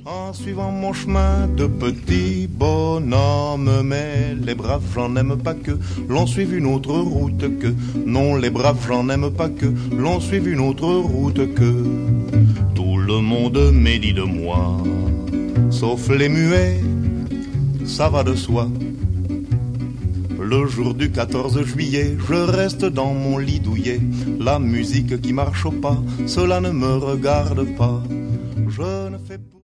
En suivant mon chemin de petit bonhomme, mais les braves j'en aime pas que l'on suive une autre route que. Non, les braves j'en aime pas que l'on suive une autre route que. Tout le monde médit de moi, sauf les muets, ça va de soi. Le jour du 14 juillet, je reste dans mon lit douillet. La musique qui marche au pas, cela ne me regarde pas. Je ne fais